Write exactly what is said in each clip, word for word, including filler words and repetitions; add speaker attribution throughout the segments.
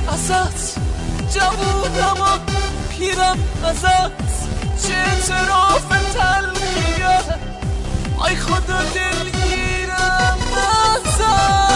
Speaker 1: ازت، جوونم و پیرم ازت، چه اعتراف تلخیه، ای خدا دلگیرم ازت.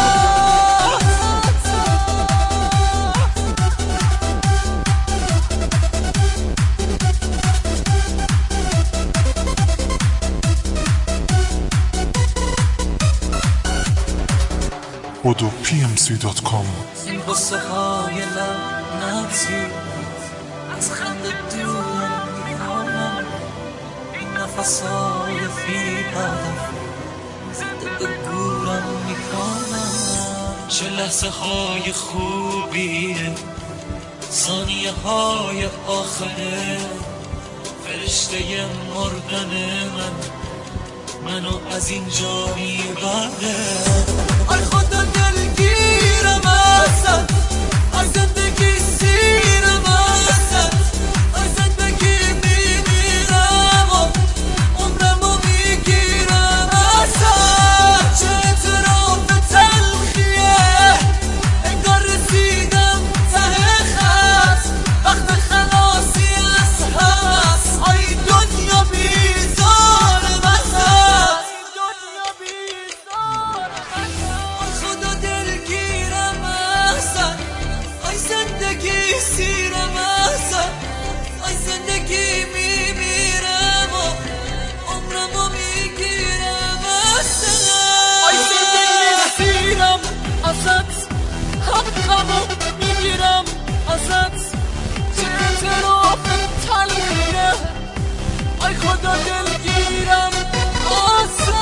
Speaker 2: بدو پی ام سی دات کام.
Speaker 1: این قصه های لعنتی از خنده دورم میکنم، این نفس های فی هدف زنده به گورم میکنم. چه لحظه های خوبیه، ثانیه های آخره، فرشته مردن من منو از اینجا میبره. ای خدا دلگیرم ازت، ای زندگی سیرم ازت، ای زندگی میمیرم و عمرمو میگیرم ازت. چه اعتراف تلخیه، انگار رسیدم ته خط، وقت خلاصی از هست. ای دنیا بیزارم ازت، دنیا بیزارم ازت. خدا دلگیرم ازت، ای زندگی سیرم ازت، ای زندگی میمیرم و عمرمو میگیرم ازت. ای زندگی سیرم ازت، حقمو میگیرم ازت. چه اعتراف تلخیه، ای خدا دلگیرم ازت.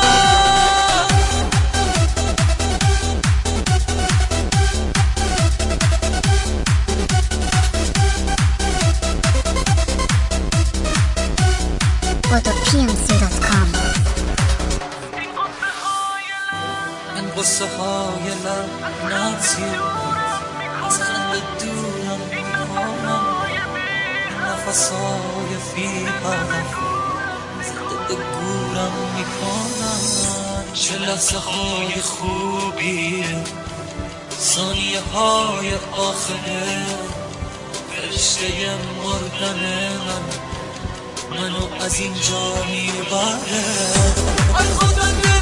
Speaker 3: بدو پی ام سی دات کام.
Speaker 1: این قصه های لعنتی از خنده دورم میکنم، نفس های فی هدف زنده به گورم میکنم. چه لحظه های خوبیه، ثانیه های آخره، فرشته مردن من منو از اینجا میبره. ای خدا